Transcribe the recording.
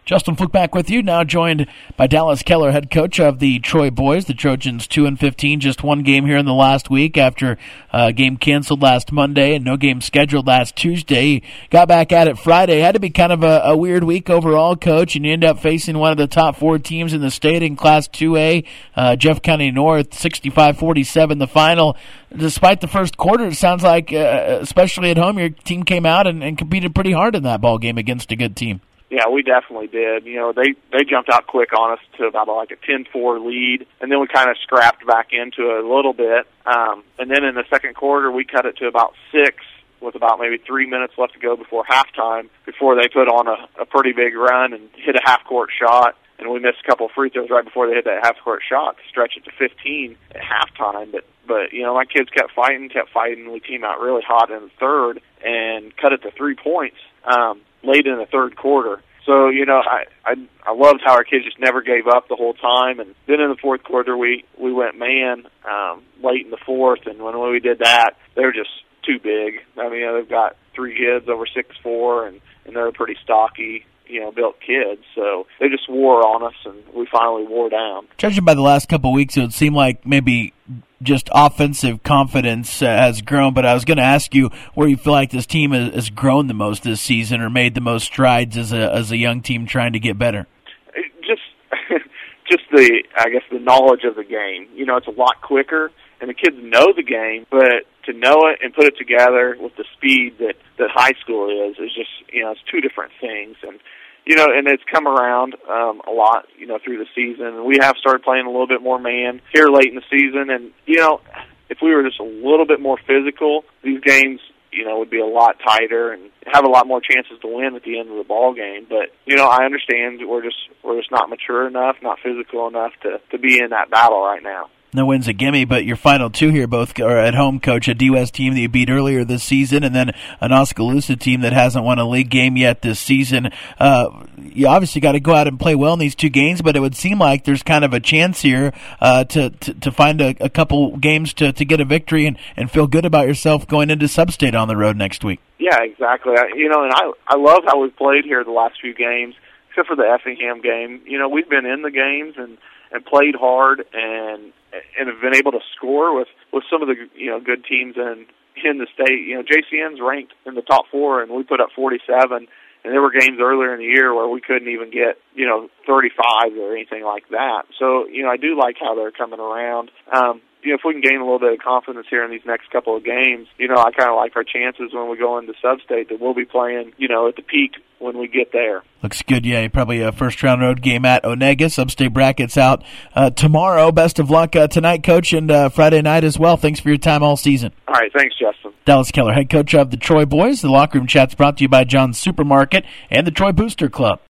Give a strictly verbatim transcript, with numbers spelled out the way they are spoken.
Justin Fluke back with you, now joined by Dallas Keller, head coach of the Troy boys. The Trojans two and fifteen, just one game here in the last week after a game canceled last Monday and no game scheduled last Tuesday. Got back at it Friday. Had to be kind of a, a weird week overall, Coach, and you end up facing one of the top four teams in the state in Class two A, uh, Jeff County North, sixty-five forty-seven the final. Despite the first quarter, it sounds like, uh, especially at home, your team came out and, and competed pretty hard in that ball game against a good team. Yeah, we definitely did. You know, they, they jumped out quick on us to about like a ten four lead, and then we kind of scrapped back into it a little bit. Um, and then in the second quarter, we cut it to about six with about maybe three minutes left to go before halftime, before they put on a, a pretty big run and hit a half-court shot. And we missed a couple of free throws right before they hit that half-court shot to stretch it to fifteen at halftime. But, but you know, my kids kept fighting, kept fighting. We came out really hot in the third and cut it to three points. Um, late in the third quarter. So, you know, I, I I loved how our kids just never gave up the whole time. And then in the fourth quarter, we, we went man um, late in the fourth. And when we did that, they were just too big. I mean, you know, they've got three kids over six four, and, and they're pretty stocky, you know, built kids. So they just wore on us, and we finally wore down. Judging by the last couple of weeks, it would seem like maybe just offensive confidence uh, has grown, but I was going to ask you where you feel like this team has, has grown the most this season or made the most strides as a as a young team trying to get better. Just just the, I guess, the knowledge of the game. You know, it's a lot quicker, and the kids know the game, but to know it and put it together with the speed that, that high school is, is just, you know, it's two different things. And You know, and it's come around um, a lot, you know, through the season. We have started playing a little bit more man here late in the season. And, you know, if we were just a little bit more physical, these games, you know, would be a lot tighter and have a lot more chances to win at the end of the ball game. But, you know, I understand we're just we're just not mature enough, not physical enough to, to be in that battle right now. No win's a gimme, but your final two here both are at home, Coach. A D West team that you beat earlier this season, and then an Oskaloosa team that hasn't won a league game yet this season. Uh, you obviously got to go out and play well in these two games, but it would seem like there's kind of a chance here uh, to, to to find a, a couple games to, to get a victory and, and feel good about yourself going into Sub-State on the road next week. Yeah, exactly. I, you know, and I I love how we've played here the last few games, except for the Effingham game. You know, we've been in the games and, and played hard and and have been able to score with, with some of the, you know, good teams in in the state. You know, J C N's ranked in the top four, and we put up forty-seven. And there were games earlier in the year where we couldn't even get, you know, thirty-five or anything like that. So, you know, I do like how they're coming around. Um, you know, if we can gain a little bit of confidence here in these next couple of games, you know, I kind of like our chances when we go into Sub-State that we'll be playing, you know, at the peak when we get there. Looks good, yeah. Probably a first-round road game at Onega. Sub-State brackets out uh, tomorrow. Best of luck uh, tonight, Coach, and uh, Friday night as well. Thanks for your time all season. All right, thanks, Justin. Dallas Keller, head coach of the Troy boys. The Locker Room Chat's brought to you by John's Supermarket and the Troy Booster Club.